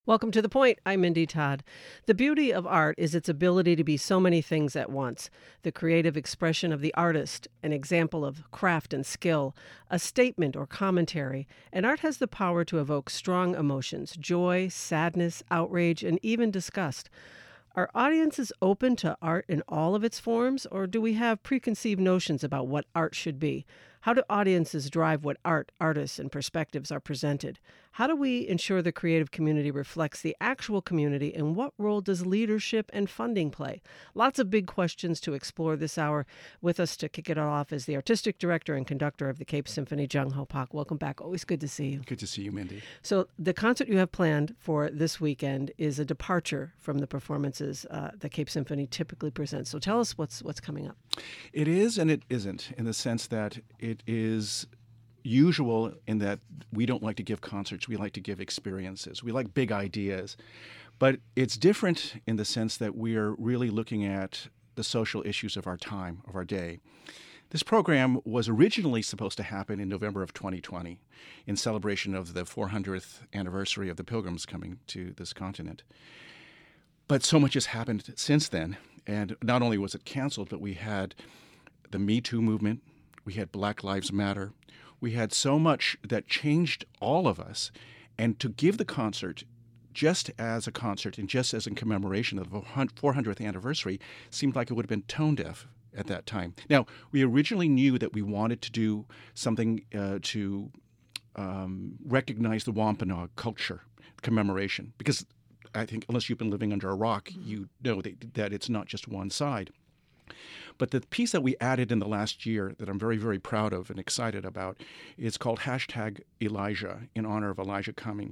Welcome to The Point. I'm Mindy Todd. The beauty of art is its ability to be so many things at once. The creative expression of the artist, an example of craft and skill, a statement or commentary. And art has the power to evoke strong emotions, joy, sadness, outrage, and even disgust. Are audiences open to art in all of its forms, or do we have preconceived notions about what art should be? How do audiences drive what art, artists, and perspectives are presented? How do we ensure the creative community reflects the actual community, and what role does leadership and funding play? Lots of big questions to explore this hour. With us to kick it off is the artistic director and conductor of the Cape Symphony, Jung Ho Pak. Welcome back. Always good to see you. Good to see you, Mindy. So the concert you have planned for this weekend is a departure from the performances the Cape Symphony typically presents. So tell us what's coming up. It is and it isn't, in the sense that it is usual in that we don't like to give concerts. We like to give experiences. We like big ideas. But it's different in the sense that we are really looking at the social issues of our time, of our day. This program was originally supposed to happen in November of 2020 in celebration of the 400th anniversary of the Pilgrims coming to this continent. But so much has happened since then. And not only was it canceled, but we had the Me Too movement. We had Black Lives Matter. We had so much that changed all of us. And to give the concert just as a concert and just as in commemoration of the 400th anniversary seemed like it would have been tone deaf at that time. Now, we originally knew that we wanted to do something to recognize the Wampanoag culture commemoration, because I think unless you've been living under a rock, you know that it's not just one side. But the piece that we added in the last year that I'm very, very proud of and excited about is called #Elijah, in honor of Elijah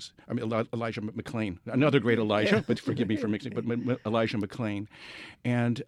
McClain, another great Elijah, but forgive me for mixing, but Elijah McClain. And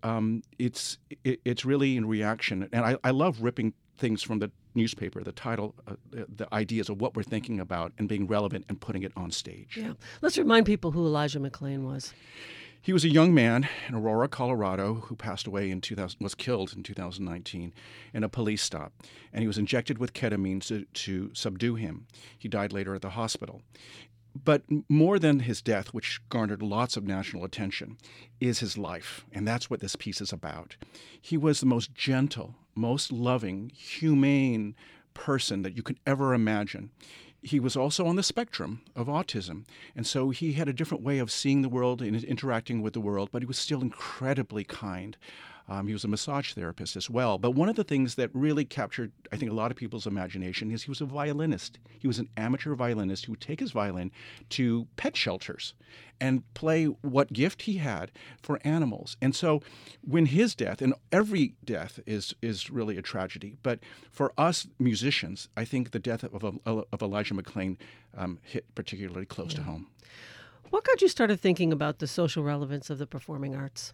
it's really in reaction. And I love ripping things from the newspaper, the title, the ideas of what we're thinking about and being relevant and putting it on stage. Yeah. Let's remind people who Elijah McClain was. He was a young man in Aurora, Colorado, who passed away was killed in 2019 in a police stop. And he was injected with ketamine to subdue him. He died later at the hospital. But more than his death, which garnered lots of national attention, is his life. And that's what this piece is about. He was the most gentle, most loving, humane person that you could ever imagine. He was also on the spectrum of autism, and so he had a different way of seeing the world and interacting with the world, but he was still incredibly kind. He was a massage therapist as well. But one of the things that really captured, I think, a lot of people's imagination is he was a violinist. He was an amateur violinist who would take his violin to pet shelters and play what gift he had for animals. And so when his death, and every death is really a tragedy, but for us musicians, I think the death of Elijah McClain hit particularly close to home. What got you started thinking about the social relevance of the performing arts?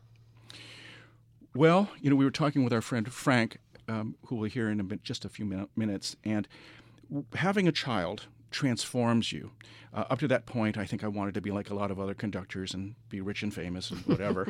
Well, we were talking with our friend Frank, who we'll hear in just a few minutes, and having a child transforms you. Up to that point, I think I wanted to be like a lot of other conductors and be rich and famous and whatever.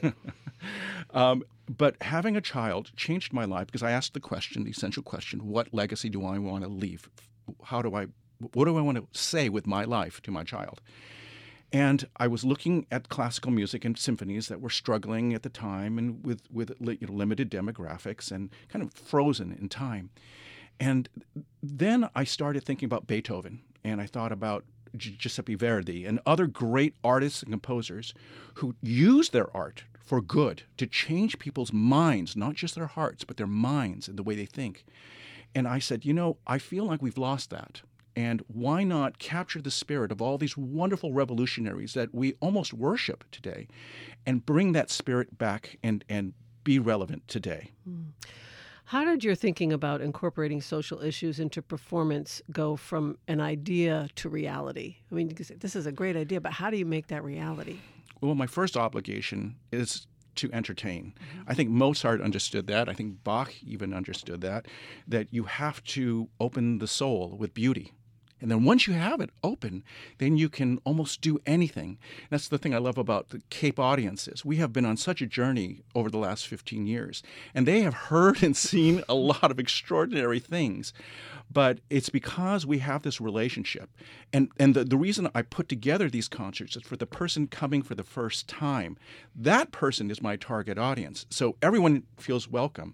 But having a child changed my life because I asked the essential question, what legacy do I want to leave? What do I want to say with my life to my child? And I was looking at classical music and symphonies that were struggling at the time and with limited demographics and kind of frozen in time. And then I started thinking about Beethoven, and I thought about Giuseppe Verdi and other great artists and composers who used their art for good to change people's minds, not just their hearts, but their minds and the way they think. And I said, I feel like we've lost that. And why not capture the spirit of all these wonderful revolutionaries that we almost worship today and bring that spirit back and be relevant today? How did your thinking about incorporating social issues into performance go from an idea to reality? I mean, this is a great idea, but how do you make that reality? Well, my first obligation is to entertain. I think Mozart understood that. I think Bach even understood that you have to open the soul with beauty. And then once you have it open, then you can almost do anything. That's the thing I love about the Cape audiences. We have been on such a journey over the last 15 years, and they have heard and seen a lot of extraordinary things. But it's because we have this relationship. And the reason I put together these concerts is for the person coming for the first time. That person is my target audience. So everyone feels welcome.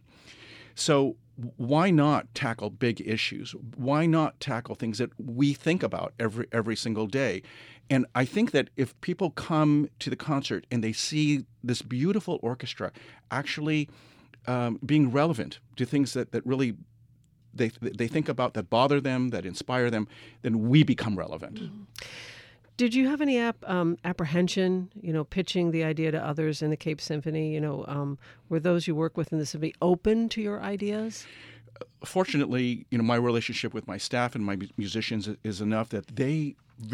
So why not tackle big issues? Why not tackle things that we think about every single day? And I think that if people come to the concert and they see this beautiful orchestra actually being relevant to things that really they think about, that bother them, that inspire them, then we become relevant. Mm-hmm. Did you have any apprehension, pitching the idea to others in the Cape Symphony? Were those you work with in the symphony open to your ideas? Fortunately, my relationship with my staff and my musicians is enough that they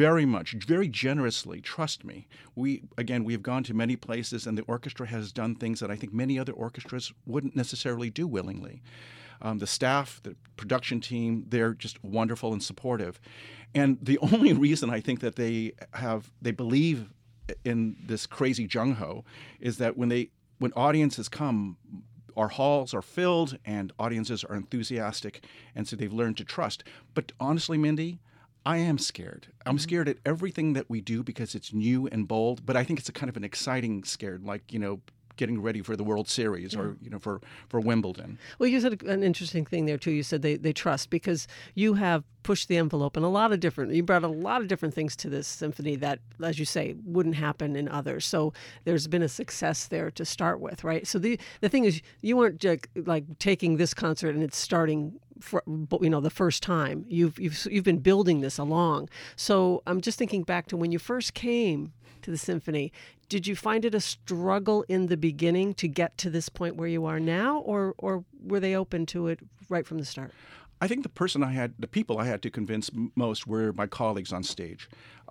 very generously trust me. We have gone to many places, and the orchestra has done things that I think many other orchestras wouldn't necessarily do willingly. The staff, the production team, they're just wonderful and supportive. And the only reason I think that they believe in this crazy gung-ho is that when audiences come, our halls are filled and audiences are enthusiastic, and so they've learned to trust. But honestly, Mindy, I am scared. I'm scared at everything that we do because it's new and bold, but I think it's a kind of an exciting scared, like, getting ready for the World Series or for Wimbledon. Well, you said an interesting thing there too. You said they trust because you have pushed the envelope and you brought a lot of different things to this symphony that, as you say, wouldn't happen in others. So there's been a success there to start with, right? So the thing is, you weren't like taking this concert and it's starting for, the first time. You've been building this along. So I'm just thinking back to when you first came to the symphony. Did you find it a struggle in the beginning to get to this point where you are now, or were they open to it right from the start? I think the people I had to convince most were my colleagues on stage.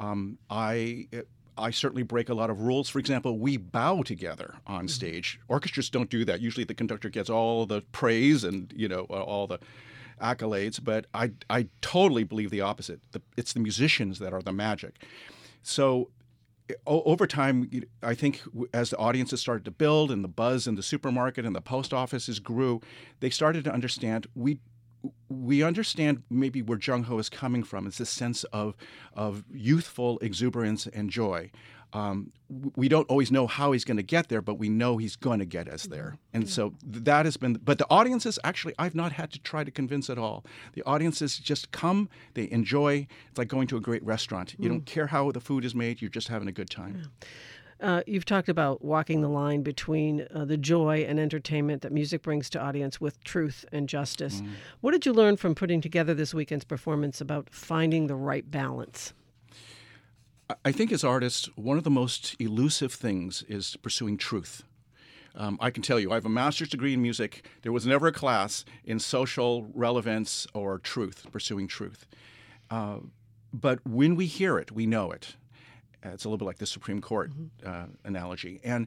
I certainly break a lot of rules. For example, we bow together on stage. Orchestras don't do that. Usually the conductor gets all the praise and, all the accolades, but I totally believe the opposite. It's the musicians that are the magic. So over time, I think as the audiences started to build and the buzz in the supermarket and the post offices grew, they started to understand we understand maybe where Jung-ho is coming from. It's this sense of youthful exuberance and joy. We don't always know how he's going to get there, but we know he's going to get us there. And so that has been, but the audiences, actually, I've not had to try to convince at all. The audiences just come, they enjoy. It's like going to a great restaurant. You don't care how the food is made, you're just having a good time. You've talked about walking the line between the joy and entertainment that music brings to audience with truth and justice. What did you learn from putting together this weekend's performance about finding the right balance? I think as artists, one of the most elusive things is pursuing truth. I can tell you, I have a master's degree in music. There was never a class in social relevance or truth, pursuing truth. But when we hear it, we know it. It's a little bit like the Supreme Court analogy. And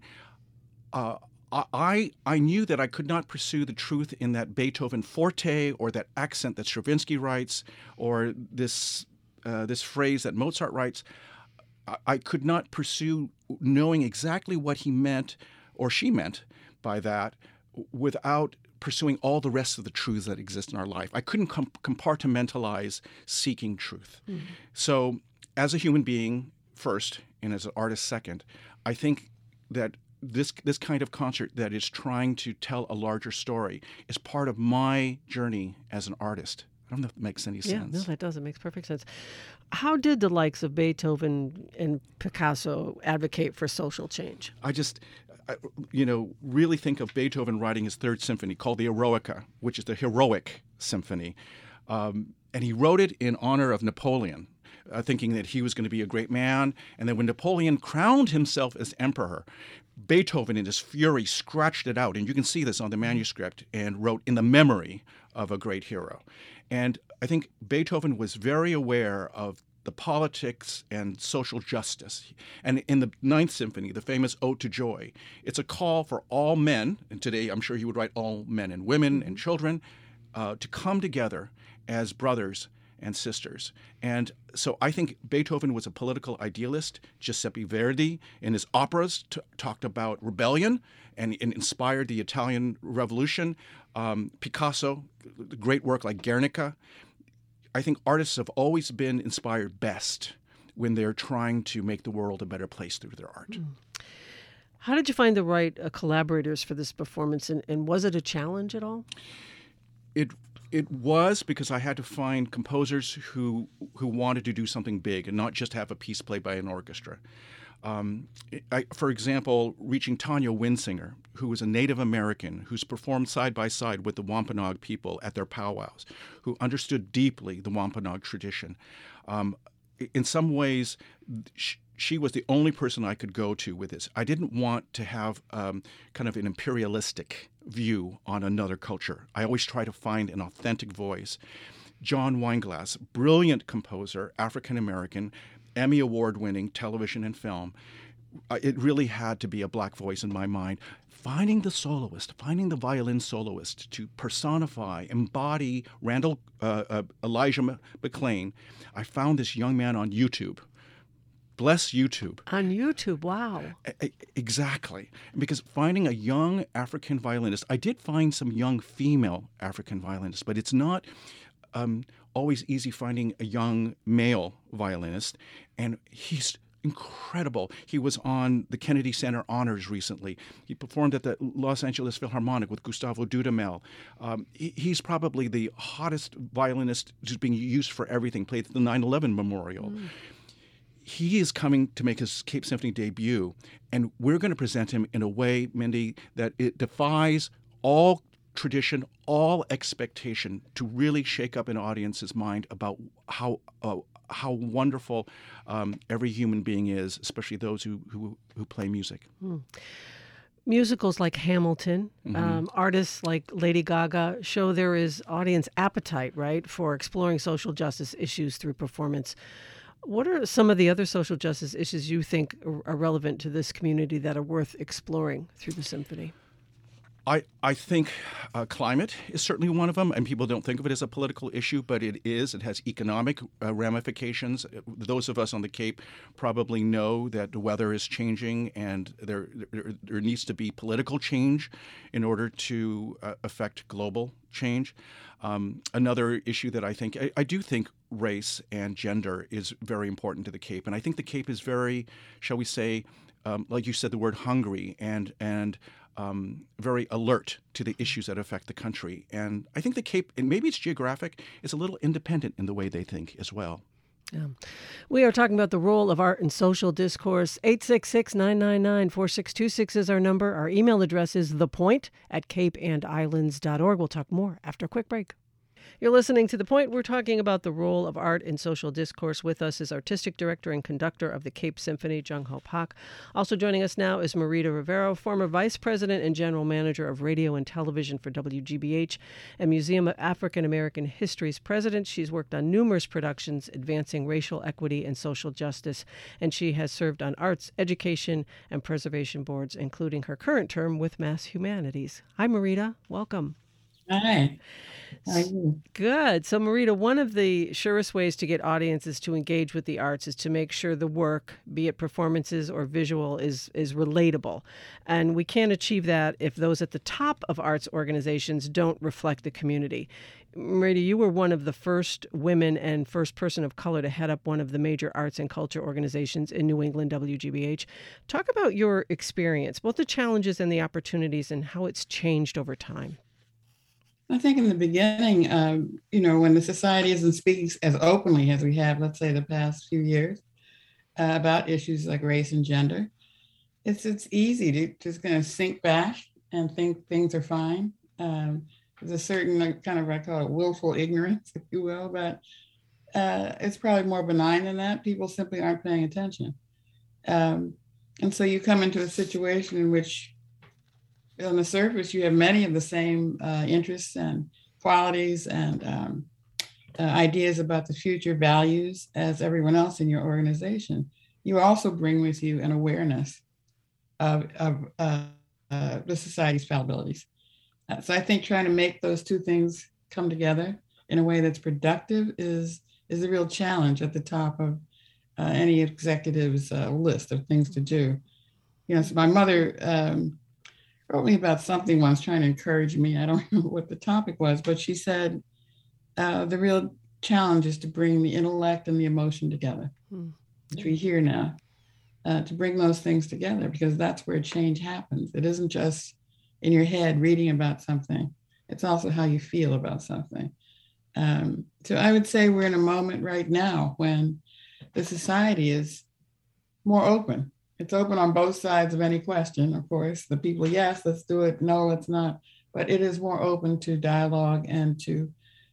I knew that I could not pursue the truth in that Beethoven forte or that accent that Stravinsky writes or this phrase that Mozart writes. I could not pursue knowing exactly what he meant or she meant by that without pursuing all the rest of the truths that exist in our life. I couldn't compartmentalize seeking truth. So as a human being first and as an artist second, I think that this kind of concert that is trying to tell a larger story is part of my journey as an artist. I don't know if it makes any sense. Yeah, no, that does. It makes perfect sense. How did the likes of Beethoven and Picasso advocate for social change? I really think of Beethoven writing his third symphony called the Eroica, which is the heroic symphony. And he wrote it in honor of Napoleon, thinking that he was going to be a great man. And then when Napoleon crowned himself as emperor, Beethoven, in his fury, scratched it out. And you can see this on the manuscript, and wrote in the memory of a great hero. And I think Beethoven was very aware of the politics and social justice. And in the Ninth Symphony, the famous Ode to Joy, it's a call for all men, and today I'm sure he would write all men and women and children, to come together as brothers and sisters. And so I think Beethoven was a political idealist. Giuseppe Verdi in his operas talked about rebellion and inspired the Italian Revolution. Picasso, the great work like Guernica. I think artists have always been inspired best when they're trying to make the world a better place through their art. How did you find the right collaborators for this performance, and was it a challenge at all? It was, because I had to find composers who wanted to do something big and not just have a piece played by an orchestra. For example, reaching Tanya Winsinger, who was a Native American who's performed side by side with the Wampanoag people at their powwows, who understood deeply the Wampanoag tradition. In some ways, she was the only person I could go to with this. I didn't want to have kind of an imperialistic view on another culture. I always try to find an authentic voice. John Weinglass, brilliant composer, African-American, Emmy Award-winning television and film. It really had to be a black voice in my mind. Finding the soloist, finding the violin soloist to personify, embody Elijah McClain. I found this young man on YouTube. Bless YouTube. On YouTube, wow. Exactly. Because finding a young African violinist, I did find some young female African violinists, but it's not always easy finding a young male violinist. And he's incredible. He was on the Kennedy Center Honors recently. He performed at the Los Angeles Philharmonic with Gustavo Dudamel. He's probably the hottest violinist who's being used for everything, played at the 9/11 Memorial. He is coming to make his Cape Symphony debut, and we're going to present him in a way, Mindy, that it defies all tradition, all expectation, to really shake up an audience's mind about how wonderful every human being is, especially those who play music. Musicals like Hamilton, artists like Lady Gaga show there is audience appetite, right, for exploring social justice issues through performance. What are some of the other social justice issues you think are relevant to this community that are worth exploring through the symphony? I think climate is certainly one of them, and people don't think of it as a political issue, but it is. It has economic ramifications. Those of us on the Cape probably know that the weather is changing, and there needs to be political change in order to affect global change. Another issue that I do think race and gender is very important to the Cape, and I think the Cape is very, shall we say, like you said, the word hungry and very alert to the issues that affect the country. And I think the Cape, and maybe it's geographic, is a little independent in the way they think as well. Yeah. We are talking about the role of art in social discourse. 866-999-4626 is our number. Our email address is thepoint@capeandislands.org. We'll talk more after a quick break. You're listening to The Point. We're talking about the role of art in social discourse. With us is artistic director and conductor of the Cape Symphony, Jung Ho Pak. Also joining us now is Marita Rivero, former vice president and general manager of radio and television for WGBH and Museum of African American History's president. She's worked on numerous productions advancing racial equity and social justice, and she has served on arts, education, and preservation boards, including her current term with Mass Humanities. Hi, Marita. Welcome. Hi. How are you? Good. So, Marita, one of the surest ways to get audiences to engage with the arts is to make sure the work, be it performances or visual, is relatable. And we can't achieve that if those at the top of arts organizations don't reflect the community. Marita, you were one of the first women and first person of color to head up one of the major arts and culture organizations in New England, WGBH. Talk about your experience, both the challenges and the opportunities, and how it's changed over time. I think in the beginning, when the society isn't speaking as openly as we have, let's say, the past few years about issues like race and gender, it's easy to just kind of sink back and think things are fine. There's a certain kind of, I call it willful ignorance, if you will, but it's probably more benign than that. People simply aren't paying attention. And so you come into a situation in which on the surface, you have many of the same interests and qualities and ideas about the future values as everyone else in your organization. You also bring with you an awareness of the society's fallibilities. So I think trying to make those two things come together in a way that's productive is is a real challenge at the top of any executive's list of things to do. You know, so my mother wrote me about something once trying to encourage me. I don't remember what the topic was, but she said the real challenge is to bring the intellect and the emotion together, which we hear now, to bring those things together, because that's where change happens. It isn't just in your head reading about something. It's also how you feel about something. So I would say we're in a moment right now when the society is more open. It's open on both sides of any question, of course. The people, yes, let's do it. No, let's not. But it is more open to dialogue and to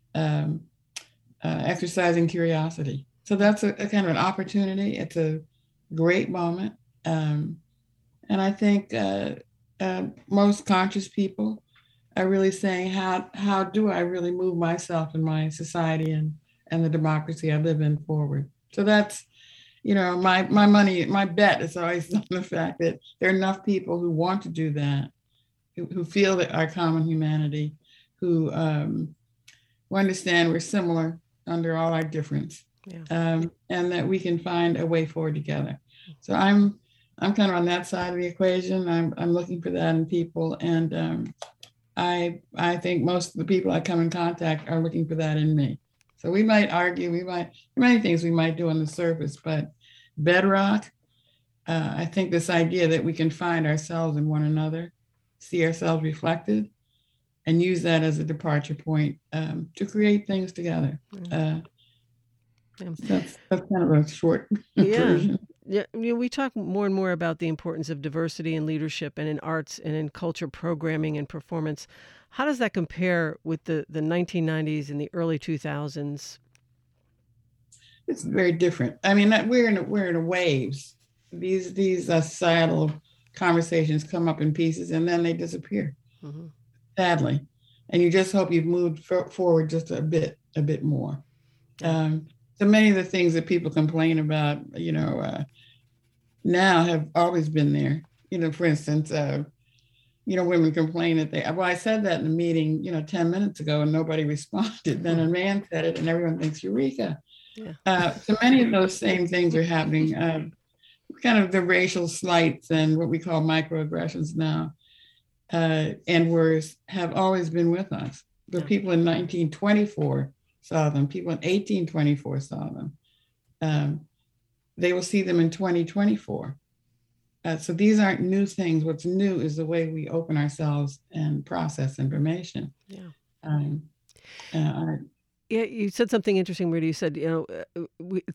exercising curiosity. So that's a kind of an opportunity. It's a great moment. And I think most conscious people are really saying, how do I really move myself and my society and the democracy I live in forward? So that's, you know, my bet is always on the fact that there are enough people who want to do that, who feel that our common humanity, who understand we're similar under all our difference, and that we can find a way forward together. So I'm kind of on that side of the equation. I'm looking for that in people, and I think most of the people I come in contact are looking for that in me. So we might argue, many things we might do on the surface, but bedrock, I think this idea that we can find ourselves in one another, see ourselves reflected, and use that as a departure point to create things together. That's kind of a short version. Yeah, you know, we talk more and more about the importance of diversity in leadership and in arts and in culture programming and performance. How does that compare with the 1990s and the early 2000s? It's very different. I mean, we're in waves. These societal conversations come up in pieces and then they disappear, sadly. And you just hope you've moved forward just a bit more. So many of the things that people complain about, you know, now have always been there. You know, for instance, you know, women complain that I said that in a meeting, you know, 10 minutes ago and nobody responded. Then a man said it and everyone thinks, Eureka. So many of those same things are happening. Kind of the racial slights and what we call microaggressions now, and words have always been with us. The people in 1924 saw them. People in 1824 saw them. They will see them in 2024. So these aren't new things. What's new is the way we open ourselves and process information. Yeah, you said something interesting, Rita. You said, you know,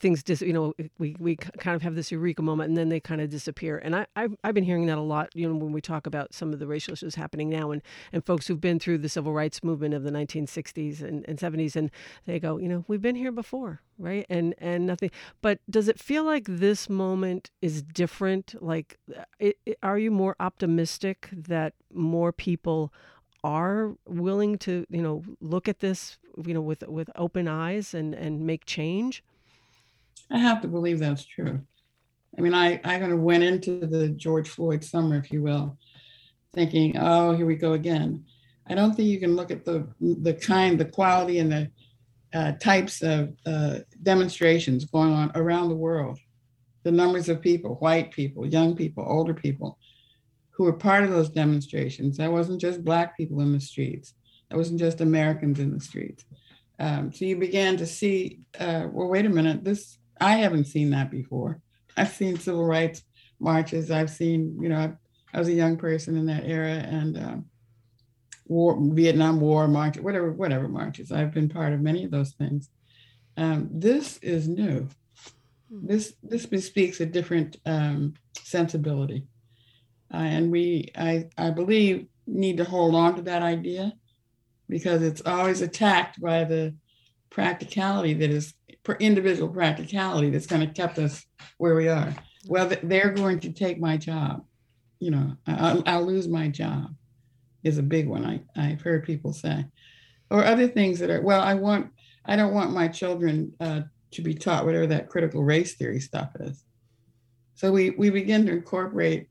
we kind of have this eureka moment and then they kind of disappear. And I've been hearing that a lot, you know, when we talk about some of the racial issues happening now and folks who've been through the civil rights movement of the 1960s and 70s, and they go, you know, we've been here before, right? And nothing. But does it feel like this moment is different? Like, are you more optimistic that more people are willing to, you know, look at this, you know, with open eyes and make change? I have to believe that's true. I mean, I kind of went into the George Floyd summer, if you will, thinking, oh, here we go again. I don't think you can look at the quality and the types of demonstrations going on around the world, the numbers of people, white people, young people, older people, who were part of those demonstrations. That wasn't just Black people in the streets. That wasn't just Americans in the streets. So you began to see, well, wait a minute, I haven't seen that before. I've seen civil rights marches. I've seen, you know, I was a young person in that era, and Vietnam War march, whatever marches. I've been part of many of those things. This is new. This bespeaks a different sensibility. And I believe, need to hold on to that idea, because it's always attacked by the practicality that is individual practicality that's kind of kept us where we are. Well, they're going to take my job. You know, I'll lose my job is a big one. I've heard people say, or other things that are, well, I don't want my children to be taught whatever that critical race theory stuff is. So we begin to incorporate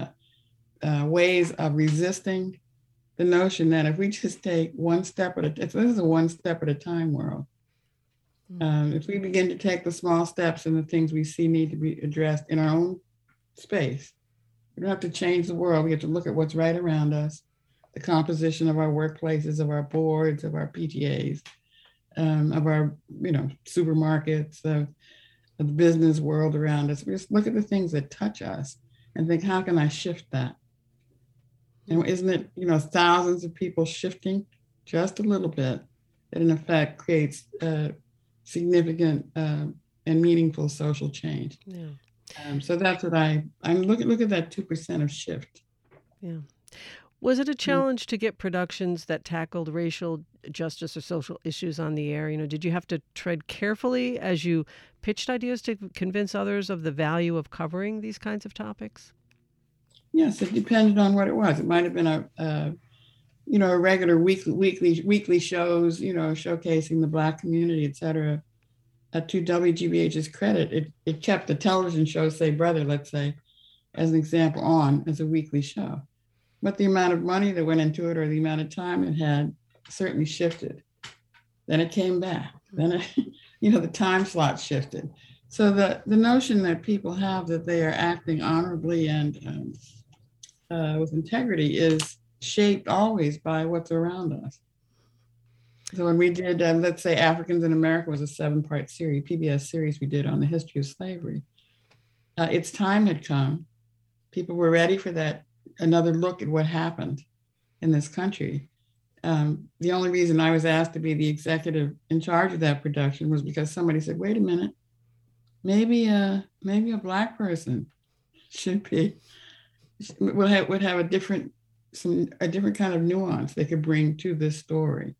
ways of resisting the notion that if we just take one step at a time, this is a one step at a time world. If we begin to take the small steps and the things we see need to be addressed in our own space, we don't have to change the world. We have to look at what's right around us, the composition of our workplaces, of our boards, of our PTAs, of our, supermarkets, of the business world around us. We just look at the things that touch us and think, how can I shift that? And isn't it, thousands of people shifting just a little bit that in effect creates significant and meaningful social change. Yeah. So that's what I'm look at that 2% of shift. Yeah. Was it a challenge to get productions that tackled racial justice or social issues on the air? Did you have to tread carefully as you pitched ideas to convince others of the value of covering these kinds of topics? Yes, it depended on what it was. It might have been a regular weekly shows, showcasing the Black community, et cetera. To WGBH's credit, it kept the television show, say Brother, let's say, as an example, on as a weekly show. But the amount of money that went into it or the amount of time it had certainly shifted. Then it came back. Then, the time slot shifted. So the notion that people have that they are acting honorably and with integrity is shaped always by what's around us. So when we did, let's say Africans in America was a 7-part series, PBS series we did on the history of slavery. Its time had come. People were ready for that, another look at what happened in this country. The only reason I was asked to be the executive in charge of that production was because somebody said, wait a minute, maybe a Black person would have a different kind of nuance they could bring to this story.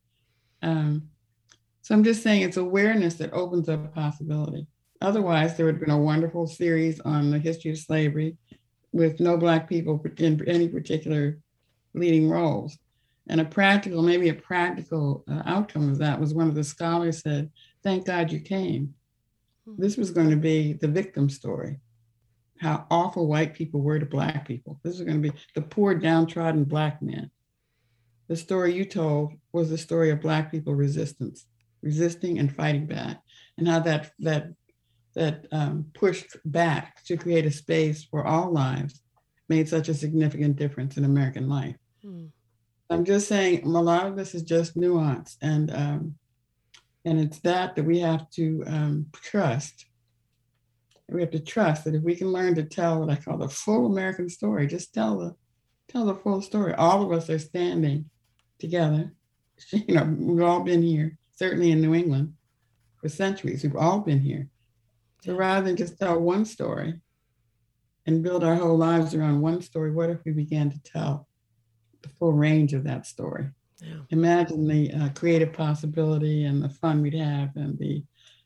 So I'm just saying it's awareness that opens up possibility. Otherwise, there would have been a wonderful series on the history of slavery with no Black people in any particular leading roles. And a practical outcome of that was one of the scholars said, thank God you came. This was going to be the victim story, how awful white people were to Black people. This was going to be the poor downtrodden Black man. The story you told was the story of Black people resisting and fighting back, and how that pushed back to create a space for all lives made such a significant difference in American life. I'm just saying a lot of this is just nuance, and it's that we have to trust. We have to trust that if we can learn to tell what I call the full American story, just tell the full story. All of us are standing together. We've all been here, certainly in New England, for centuries. We've all been here. So rather than just tell one story and build our whole lives around one story, what if we began to tell the full range of that story? Yeah. Imagine the creative possibility and the fun we'd have and the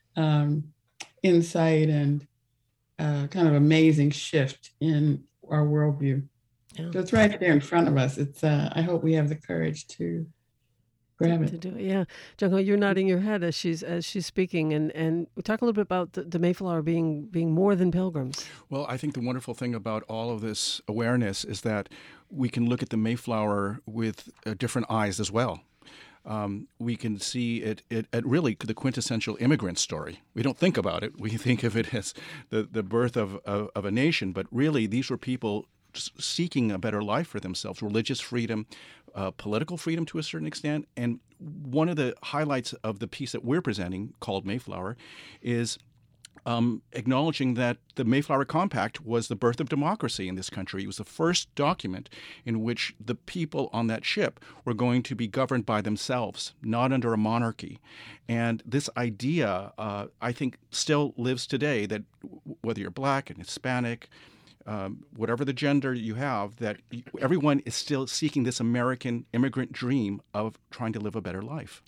insight and kind of amazing shift in our worldview. Yeah. So it's right there in front of us. It's I hope we have the courage to grab it. To do it, yeah. Junko, you're nodding your head as she's speaking, and we talk a little bit about the Mayflower being more than pilgrims. Well, I think the wonderful thing about all of this awareness is that we can look at the Mayflower with different eyes as well. We can see it really the quintessential immigrant story. We don't think about it. We think of it as the birth of a nation, but really these were people seeking a better life for themselves, religious freedom, political freedom to a certain extent. And one of the highlights of the piece that we're presenting, called Mayflower, is acknowledging that the Mayflower Compact was the birth of democracy in this country. It was the first document in which the people on that ship were going to be governed by themselves, not under a monarchy. And this idea, I think, still lives today, that whether you're Black and Hispanic, whatever the gender you have, that everyone is still seeking this American immigrant dream of trying to live a better life.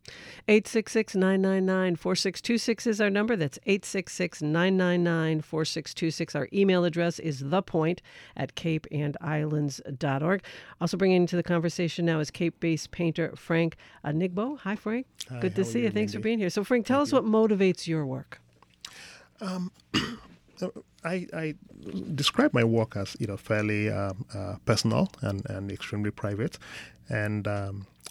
866-999-4626 is our number. That's 866-999-4626. Our email address is thepoint@capeandislands.org. Also bringing into the conversation now is Cape-based painter Frank Nigbo. Hi, Frank. Hi, good to see you. Thanks Mindy? for being here. So, Frank, tell us what motivates your work. I describe my work as fairly personal and extremely private, and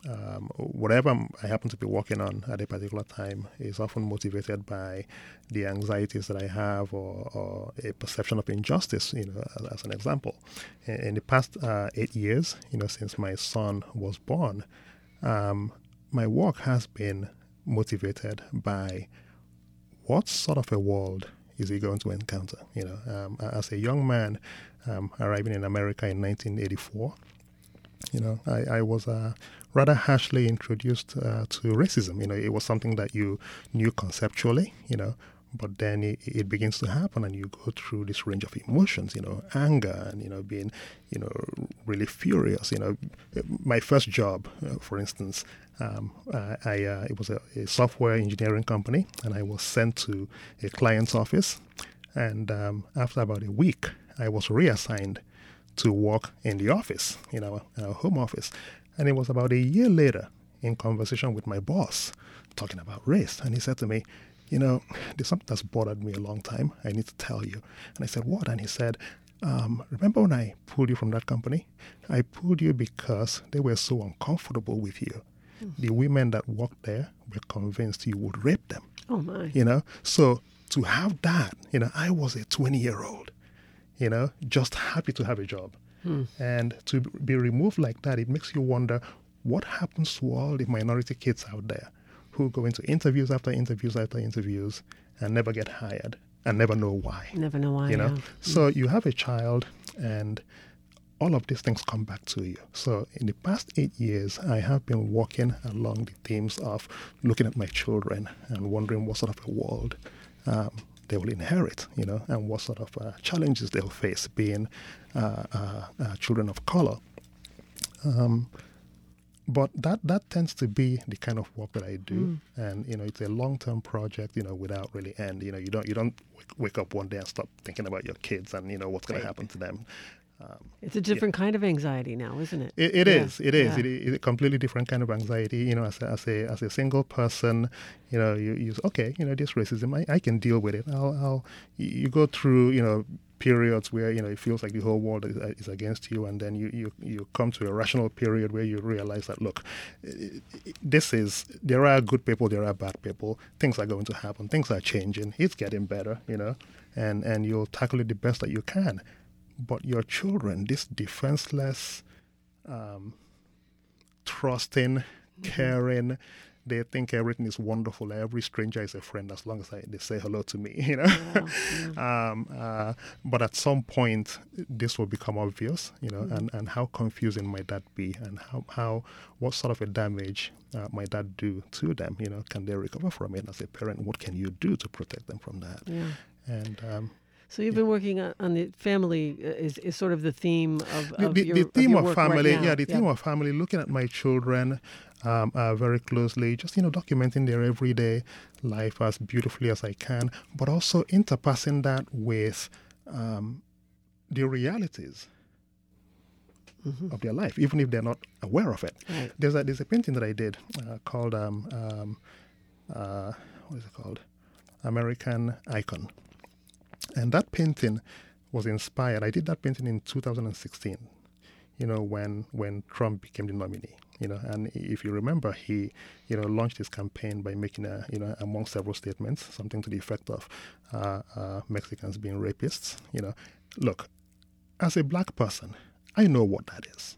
whatever I happen to be working on at a particular time is often motivated by the anxieties that I have or a perception of injustice, as an example. In the past 8 years, since my son was born, my work has been motivated by what sort of a world is he going to encounter? As a young man arriving in America in 1984, I was rather harshly introduced to racism. It was something that you knew conceptually, but then it begins to happen and you go through this range of emotions, anger and, being, really furious. My first job, for instance, it was a software engineering company, and I was sent to a client's office. And after about a week, I was reassigned to work in the office, our home office. And it was about a year later, in conversation with my boss, talking about race. And he said to me, there's something that's bothered me a long time. I need to tell you. And I said, what? And he said, remember when I pulled you from that company? I pulled you because they were so uncomfortable with you. The women that worked there were convinced you would rape them. Oh, my. So to have that, I was a 20-year-old, just happy to have a job. And to be removed like that, it makes you wonder what happens to all the minority kids out there who go into interviews after interviews after interviews and never get hired and never know why. Never know why, yeah. So you have a child and all of these things come back to you. So in the past 8 years, I have been walking along the themes of looking at my children and wondering what sort of a world they will inherit, and what sort of challenges they'll face being children of color. But that tends to be the kind of work that I do, and it's a long-term project, without really end. You don't wake up one day and stop thinking about your kids and what's going to happen to them. It's a different kind of anxiety now, isn't it? It is. It is a completely different kind of anxiety. As a single person, you okay, this racism, I can deal with it. You go through, periods where, it feels like the whole world is against you, and then you come to a rational period where you realize that, look, there are good people, there are bad people, things are going to happen, things are changing, it's getting better, and you'll tackle it the best that you can. But your children, this defenseless, trusting, caring, they think everything is wonderful. Every stranger is a friend as long as they say hello to me, But at some point, this will become obvious, and how confusing might that be, and what sort of a damage might that do to them? Can they recover from it? As a parent, what can you do to protect them from that? Yeah. And so you've been working on the family is sort of the theme of the theme of family. Right now. Theme of family. Looking at my children very closely, just documenting their everyday life as beautifully as I can, but also interpassing that with the realities of their life, even if they're not aware of it. Right. There's a painting that I did called what is it called? American Icon. And that painting was inspired. I did that painting in 2016, when Trump became the nominee, and if you remember, he, launched his campaign by making among several statements, something to the effect of Mexicans being rapists. Look, as a black person, I know what that is.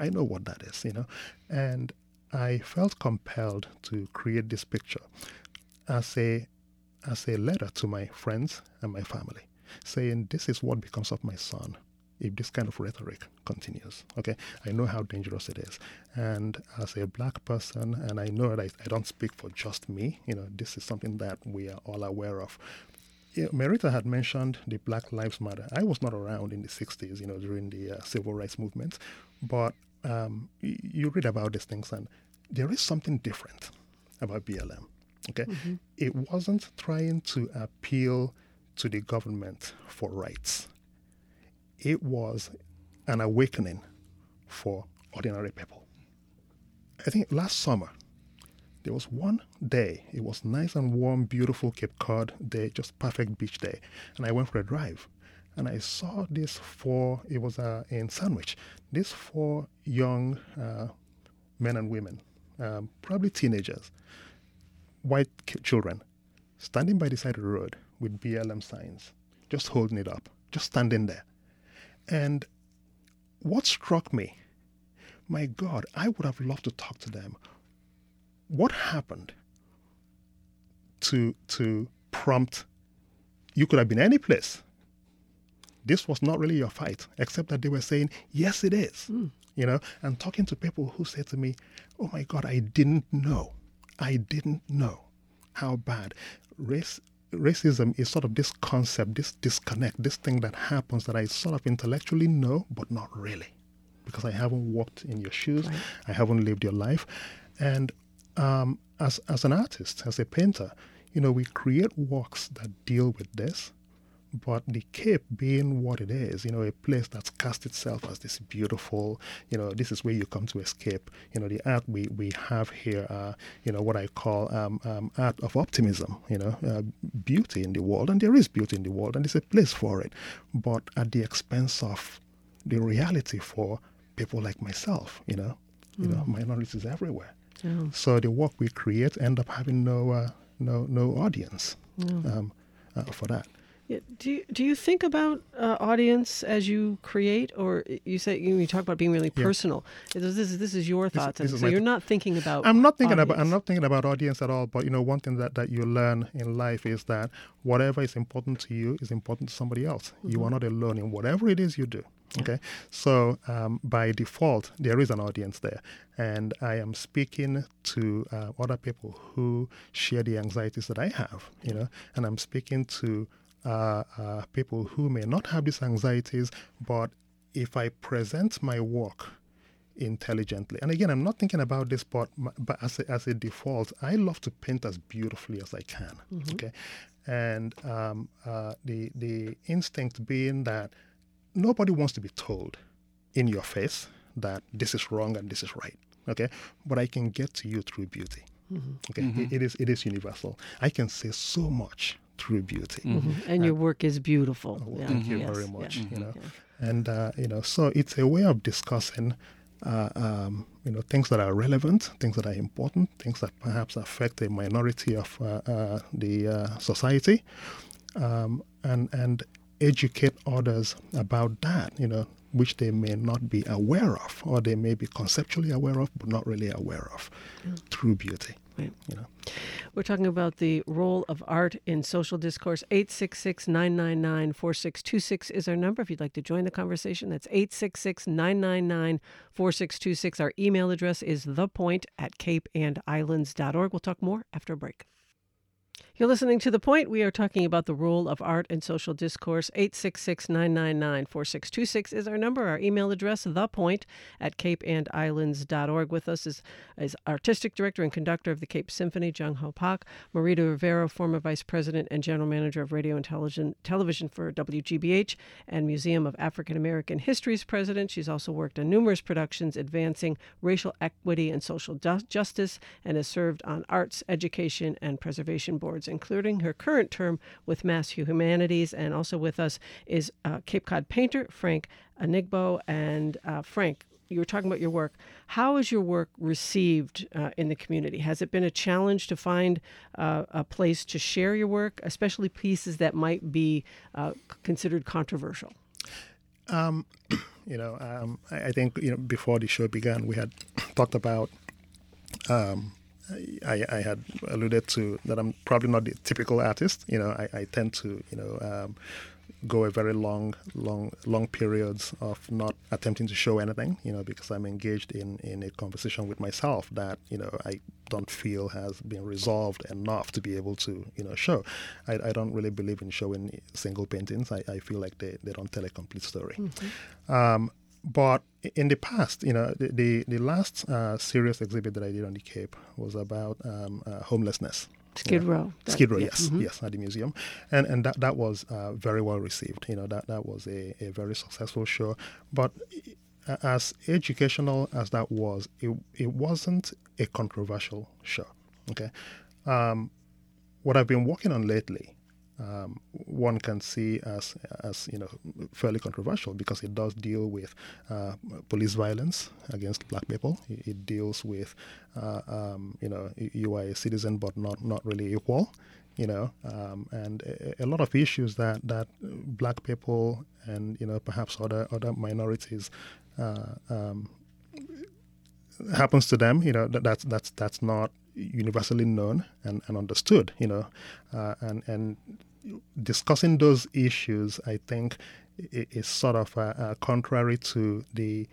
And I felt compelled to create this picture as a letter to my friends and my family, saying this is what becomes of my son if this kind of rhetoric continues. Okay, I know how dangerous it is, and as a black person, and I know that I don't speak for just me. This is something that we are all aware of. Merita had mentioned the Black Lives Matter. I was not around in the 60s, during the civil rights movement, but you read about these things, and there is something different about BLM. Okay, It wasn't trying to appeal to the government for rights. It was an awakening for ordinary people. I think last summer, there was one day, it was nice and warm, beautiful Cape Cod day, just perfect beach day. And I went for a drive. And I saw it was in Sandwich, these 4 young men and women probably teenagers, white children, standing by the side of the road with BLM signs, just holding it up, just standing there. And what struck me, my God, I would have loved to talk to them. What happened to prompt, you could have been any place. This was not really your fight, except that they were saying, yes, it is. You know, and talking to people who said to me, oh my God, I didn't know how bad racism is. Sort of this concept, this disconnect, this thing that happens that I sort of intellectually know, but not really, because I haven't walked in your shoes. Right. I haven't lived your life. And as an artist, as a painter, you know, we create works that deal with this. But the Cape being what it is, you know, a place that's cast itself as this beautiful, you know, this is where you come to escape. You know, the art we have here, you know, what I call art of optimism, you know, beauty in the world. And there is beauty in the world, and there's a place for it. But at the expense of the reality for people like myself, you know, minorities everywhere. Yeah. So the work we create end up having no audience for that. Do you think about audience as you create, or you say you talk about being really personal? This is your thoughts, so you're not thinking about. I'm not thinking about audience at all. But you know, one thing that you learn in life is that whatever is important to you is important to somebody else. Mm-hmm. You are not alone in whatever it is you do. Yeah. Okay, so by default, there is an audience there, and I am speaking to other people who share the anxieties that I have. You know, and I'm speaking to people who may not have these anxieties, but if I present my work intelligently, and again, I'm not thinking about this, but as a default, I love to paint as beautifully as I can. Mm-hmm. Okay, and the instinct being that nobody wants to be told in your face that this is wrong and this is right. Okay, but I can get to you through beauty. Mm-hmm. Okay, mm-hmm. It is universal. I can say so much through beauty. Mm-hmm. And your work is beautiful. Thank you very much. Yeah. You know, and you know, so it's a way of discussing, you know, things that are relevant, things that are important, things that perhaps affect a minority of the society, and educate others about that. You know, which they may not be aware of, or they may be conceptually aware of, but not really aware of, through beauty. Right. You know. We're talking about the role of art in social discourse. 866-999-4626 is our number. If you'd like to join the conversation, that's 866-999-4626. Our email address is thepoint@capeandislands.org. We'll talk more after a break. You're listening to The Point. We are talking about the role of art in social discourse. 866-999-4626 is our number. Our email address, thepoint@capeandislands.org. With us is Artistic Director and Conductor of the Cape Symphony, Jung Ho Pak. Marita Rivera, former Vice President and General Manager of Radio and Television for WGBH and Museum of African American History's President. She's also worked on numerous productions advancing racial equity and social justice, and has served on arts, education, and preservation boards, including her current term with Mass Humanities. And also with us is Cape Cod painter Frank Anigbo. And Frank, you were talking about your work. How is your work received in the community? Has it been a challenge to find a place to share your work, especially pieces that might be considered controversial? You know, I think, you know, before the show began, we had talked about I had alluded to that I'm probably not the typical artist. You know, I tend to, you know, go a very long periods of not attempting to show anything, you know, because I'm engaged in a conversation with myself that, you know, I don't feel has been resolved enough to be able to, you know, show. I don't really believe in showing single paintings. I feel like they don't tell a complete story. Mm-hmm. But in the past, you know, the last serious exhibit that I did on the Cape was about homelessness. Skid Row. Skid Row, yes, mm-hmm. Yes, at the museum, and that was very well received. You know, that was a very successful show. But as educational as that was, it wasn't a controversial show. Okay, what I've been working on lately one can see as fairly controversial, because it does deal with police violence against black people. It deals with you are a citizen but not really equal, and a lot of issues that black people and perhaps other minorities happens to them. That's not universally known and understood. And discussing those issues, I think, is sort of contrary to the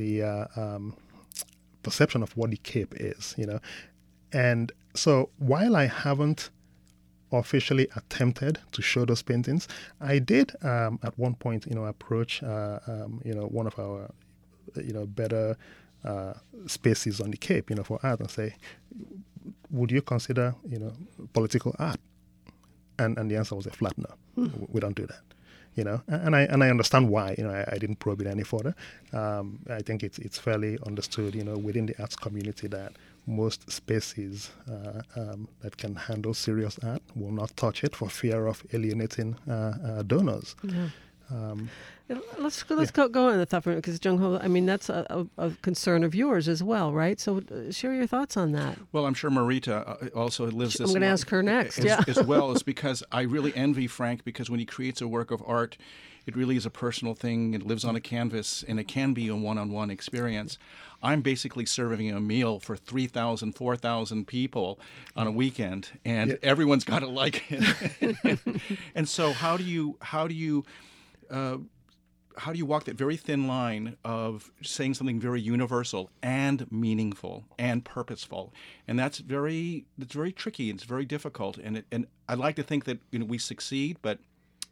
perception of what the Cape is. And so while I haven't officially attempted to show those paintings, I did at one point, approach one of our better spaces on the Cape, for art, and say, would you consider political art? And the answer was a flat no. We don't do that. And I understand why. I didn't probe it any further. I think it's fairly understood, within the arts community, that most spaces that can handle serious art will not touch it for fear of alienating donors. Yeah. Let's go on the thought for a minute, because Jung Ho, that's a concern of yours as well, right? So share your thoughts on that. Well, I'm sure Marita also lives this. I'm going to ask her next. As well, is because I really envy Frank, because when he creates a work of art, it really is a personal thing. It lives on a canvas, and it can be a one-on-one experience. I'm basically serving a meal for 3,000, 4,000 people on a weekend, and everyone's got to like it. And so how do you walk that very thin line of saying something very universal and meaningful and purposeful? And that's very tricky. It's very difficult. And I like to think that we succeed, but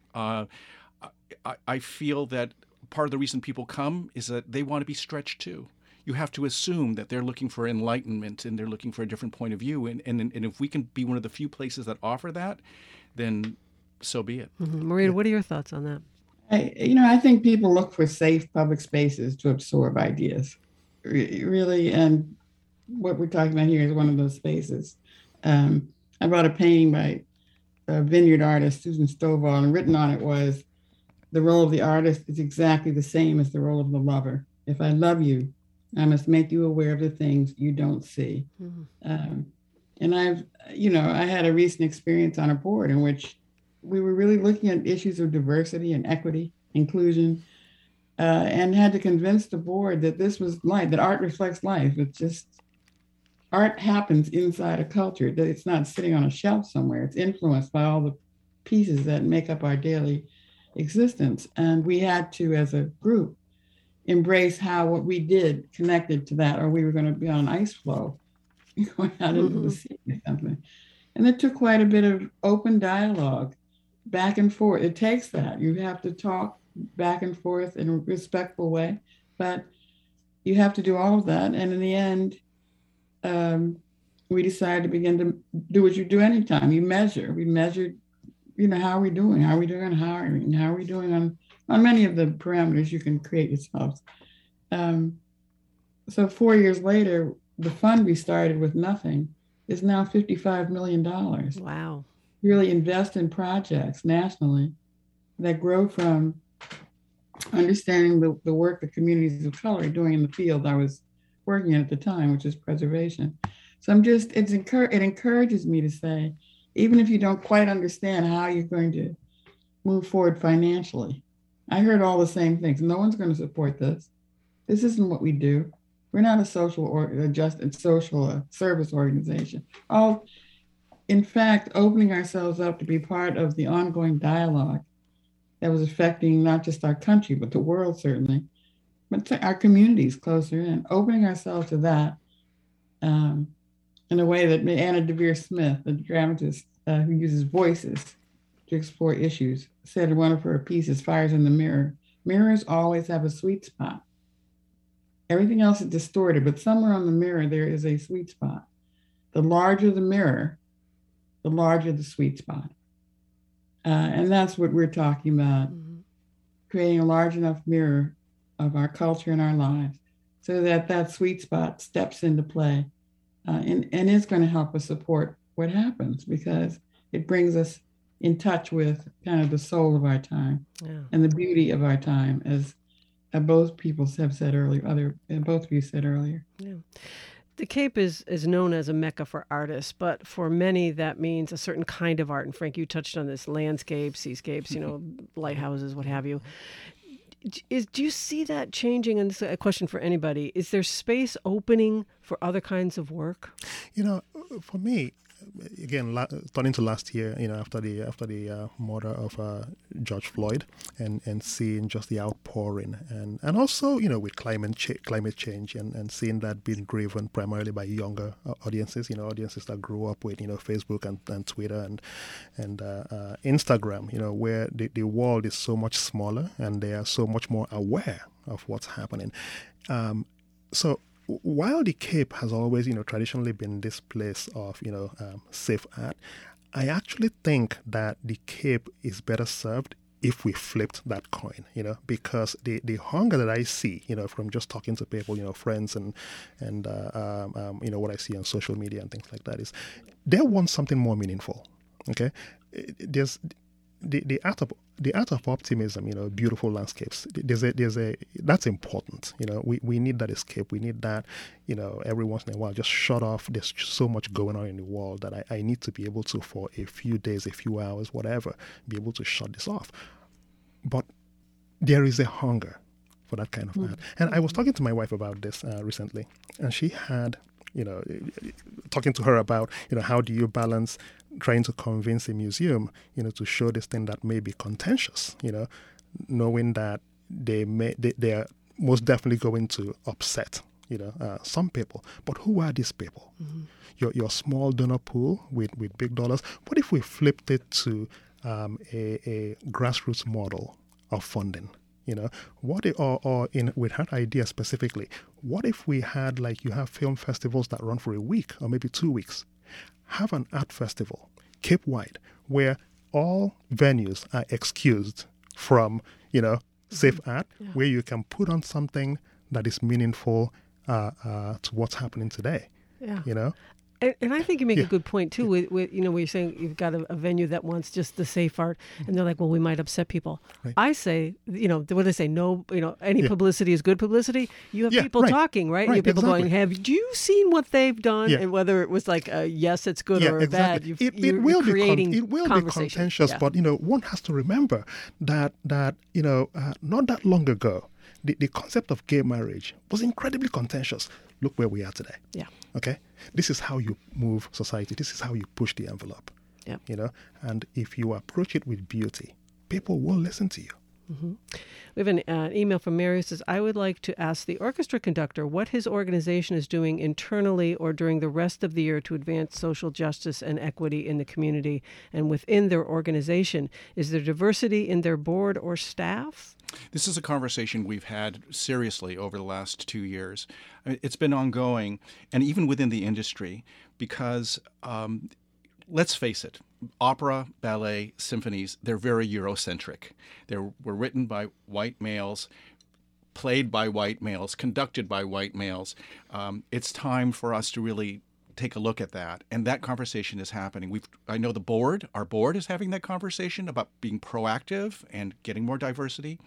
I feel that part of the reason people come is that they want to be stretched too. You have to assume that they're looking for enlightenment and they're looking for a different point of view. And if we can be one of the few places that offer that, then so be it. Mm-hmm. Marita, what are your thoughts on that? I think people look for safe public spaces to absorb ideas, really. And what we're talking about here is one of those spaces. I bought a painting by a vineyard artist, Susan Stovall, and written on it was, the role of the artist is exactly the same as the role of the lover. If I love you, I must make you aware of the things you don't see. Mm-hmm. And I had a recent experience on a board in which we were really looking at issues of diversity and equity, inclusion, and had to convince the board that this was life, that art reflects life. It's just, art happens inside a culture, that it's not sitting on a shelf somewhere. It's influenced by all the pieces that make up our daily existence. And we had to, as a group, embrace how what we did connected to that, or we were going to be on an ice floe going out into the sea or something. And it took quite a bit of open dialogue, back and forth. It takes that. You have to talk back and forth in a respectful way, but you have to do all of that. And in the end, we decided to begin to do what you do anytime. You measure. We measured, how are we doing? How are we doing on hiring? How are we doing on many of the parameters you can create yourselves? So 4 years later, the fund we started with nothing is now $55 million. Wow. Really invest in projects nationally that grow from understanding the work the communities of color are doing in the field I was working in at the time, which is preservation. So it encourages me to say, even if you don't quite understand how you're going to move forward financially, I heard all the same things. No one's going to support this. This isn't what we do. We're not a social service organization. In fact, opening ourselves up to be part of the ongoing dialogue that was affecting not just our country, but the world certainly, but our communities closer in, opening ourselves to that in a way that Anna Deavere Smith, the dramatist who uses voices to explore issues, said in one of her pieces, Fires in the Mirror, mirrors always have a sweet spot. Everything else is distorted, but somewhere on the mirror, there is a sweet spot. The larger the mirror, the larger the sweet spot. And that's what we're talking about, creating a large enough mirror of our culture and our lives so that that sweet spot steps into play and is going to help us support what happens, because it brings us in touch with kind of the soul of our time and the beauty of our time, as both people have said earlier. Both of you said earlier. Yeah. The Cape is known as a mecca for artists, but for many that means a certain kind of art. And Frank, you touched on this: landscapes, seascapes, lighthouses, what have you. Do you see that changing? And this is a question for anybody. Is there space opening for other kinds of work? For me, again, turning to last year, after the murder of George Floyd, and seeing just the outpouring, and also with climate change, and seeing that being driven primarily by younger audiences, audiences that grew up with Facebook and Twitter and Instagram, where the world is so much smaller and they are so much more aware of what's happening. So while the Cape has always, traditionally been this place of, safe art, I actually think that the Cape is better served if we flipped that coin, because the hunger that I see, from just talking to people, friends and what I see on social media and things like that, is they want something more meaningful. Okay, there's the art of optimism, beautiful landscapes. That's important. We need that escape. We need that, every once in a while, just shut off. There's so much going on in the world that I need to be able to, for a few days, a few hours, whatever, be able to shut this off. But there is a hunger for that kind of art. And I was talking to my wife about this recently, and she had, talking to her about, how do you balance trying to convince a museum, to show this thing that may be contentious, knowing that they are most definitely going to upset, some people. But who are these people? Mm-hmm. Your small donor pool with big dollars. What if we flipped it to a grassroots model of funding? What if, with her idea specifically, what if we had, like, you have film festivals that run for a week or maybe 2 weeks? Have an art festival, Cape-wide, where all venues are excused from, safe art, where you can put on something that is meaningful to what's happening today. Yeah. And I think you make a good point, too, with where you're saying you've got a venue that wants just the safe art, and they're like, well, we might upset people. Right. I say, what do they say? No, any publicity is good publicity. You have people talking, right? You have people going, have you seen what they've done? And whether it was like, yes, it's good or bad, it will be contentious, but, one has to remember that not that long ago, the concept of gay marriage was incredibly contentious. Look where we are today. Yeah. Okay? This is how you move society. This is how you push the envelope. Yeah. And if you approach it with beauty, people will listen to you. Mm-hmm. We have an email from Mary who says, I would like to ask the orchestra conductor what his organization is doing internally or during the rest of the year to advance social justice and equity in the community and within their organization. Is there diversity in their board or staff? This is a conversation we've had seriously over the last 2 years. It's been ongoing, and even within the industry, because let's face it, opera, ballet, symphonies, they're very Eurocentric. They were written by white males, played by white males, conducted by white males. It's time for us to really take a look at that. And that conversation is happening. I know our board is having that conversation about being proactive and getting more diversity.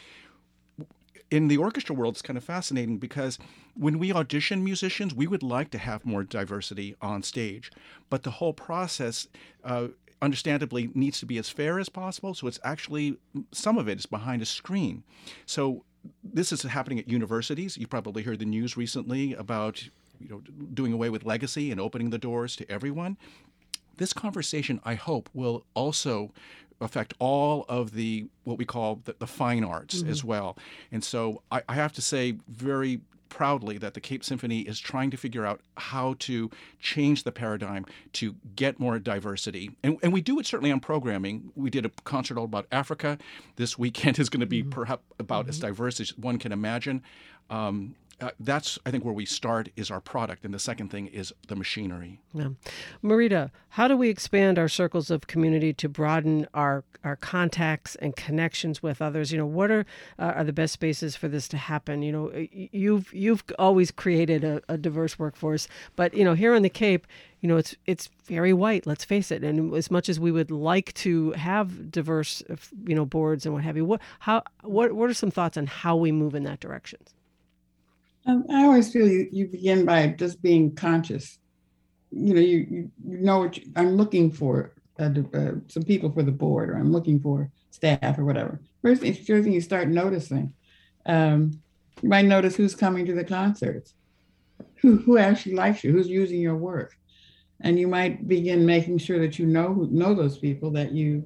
In the orchestra world, it's kind of fascinating because when we audition musicians, we would like to have more diversity on stage. But the whole process, understandably, needs to be as fair as possible. So it's actually, some of it is behind a screen. So this is happening at universities. You probably heard the news recently about doing away with legacy and opening the doors to everyone. This conversation, I hope, will also affect all of what we call the fine arts as well. And so I have to say very proudly that the Cape Symphony is trying to figure out how to change the paradigm to get more diversity. And we do it certainly on programming. We did a concert all about Africa. This weekend is going to be perhaps about as diverse as one can imagine. that's, I think, where we start is our product. And the second thing is the machinery. Yeah. Marita, how do we expand our circles of community to broaden our contacts and connections with others? What are the best spaces for this to happen? You've always created a diverse workforce, but, here on the Cape, it's very white, let's face it. And as much as we would like to have diverse, boards and what have you, what are some thoughts on how we move in that direction? I always feel you begin by just being conscious. You know what I'm looking for some people for the board, or I'm looking for staff or whatever. First thing you start noticing. You might notice who's coming to the concerts, who actually likes you, who's using your work. And you might begin making sure that you know those people, that you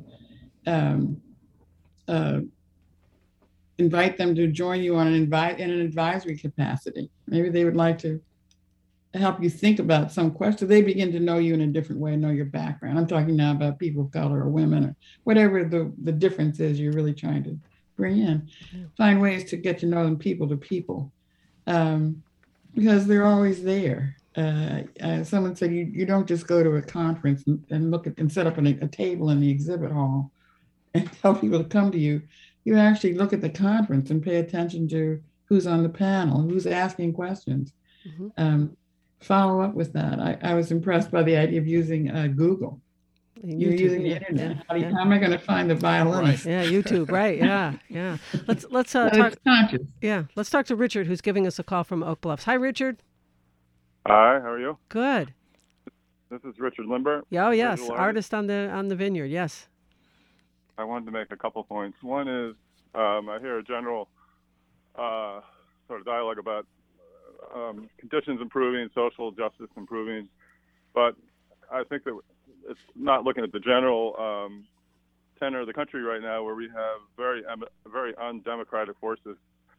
invite them to join you in an advisory capacity. Maybe they would like to help you think about some question. They begin to know you in a different way, know your background. I'm talking now about people of color or women or whatever the difference is you're really trying to bring in. Find ways to get to know them people to people, because they're always there. Someone said you don't just go to a conference and look at and set up a table in the exhibit hall and tell people to come to you. You actually look at the conference and pay attention to who's on the panel, who's asking questions. Mm-hmm. Follow up with that. I was impressed by the idea of using Google. You're using the internet. Yeah. How am I going to find the violinist? Right. Yeah, YouTube. Right. Yeah. Let's talk. Yeah. Let's talk to Richard, who's giving us a call from Oak Bluffs. Hi, Richard. Hi. How are you? Good. This is Richard Limber. Oh, yes. Artist on the vineyard. Yes. I wanted to make a couple points. One is I hear a general sort of dialogue about conditions improving, social justice improving, but I think that it's not looking at the general tenor of the country right now, where we have very undemocratic forces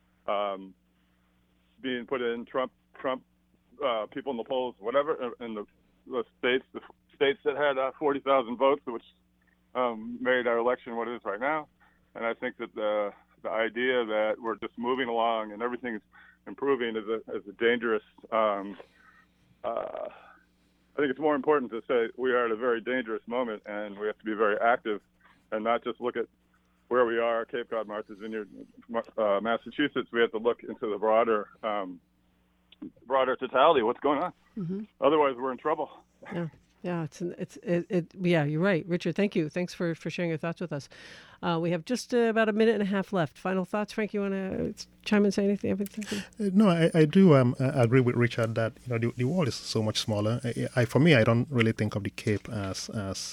being put in. Trump people in the polls, whatever, in the states that had 40,000 votes, which made our election what it is right now. And I think that the idea that we're just moving along and everything's improving is a dangerous. I think it's more important to say we are at a very dangerous moment, and we have to be very active and not just look at where we are, Cape Cod, Martha's Vineyard, Massachusetts. We have to look into the broader totality of what's going on. Mm-hmm. Otherwise, we're in trouble. Yeah, yeah, you're right. Richard, thank you. Thanks for sharing your thoughts with us. We have just about a minute and a half left. Final thoughts, Frank? You want to chime in and say anything? No, I do agree with Richard that the world is so much smaller. For me, I don't really think of the Cape as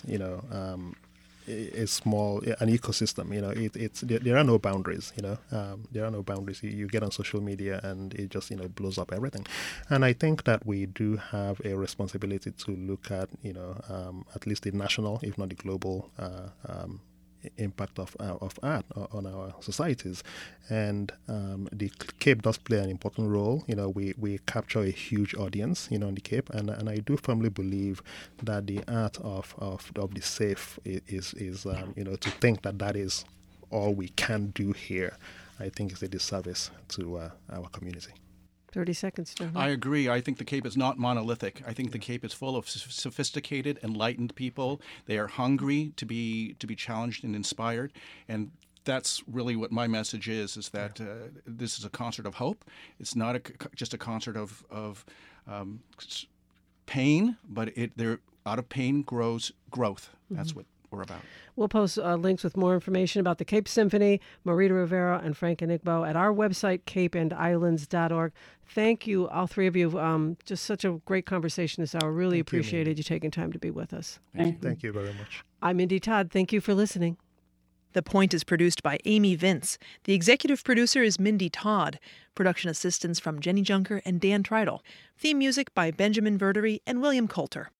a small an ecosystem. There are no boundaries. There are no boundaries. You get on social media and it just blows up everything. And I think that we do have a responsibility to look at at least the national, if not the global, impact of art on our societies. And the Cape does play an important role. We capture a huge audience in the Cape, and I do firmly believe that the art of the safe is to think that is all we can do here, I think is a disservice to our community. 30 seconds, John. I agree. I think the Cape is not monolithic. I think the Cape is full of sophisticated, enlightened people. They are hungry to be challenged and inspired. And that's really what my message is that this is a concert of hope. It's not just a concert of pain, but out of pain grows growth. That's what we're about. We'll post links with more information about the Cape Symphony, Marita Rivera, and Frank Enigbo at our website, capeandislands.org. Thank you, all three of you. Just such a great conversation this hour. Really appreciated you taking time to be with us. Thank you very much. I'm Mindy Todd. Thank you for listening. The Point is produced by Amy Vince. The executive producer is Mindy Todd. Production assistance from Jenny Junker and Dan Treidel. Theme music by Benjamin Verdery and William Coulter.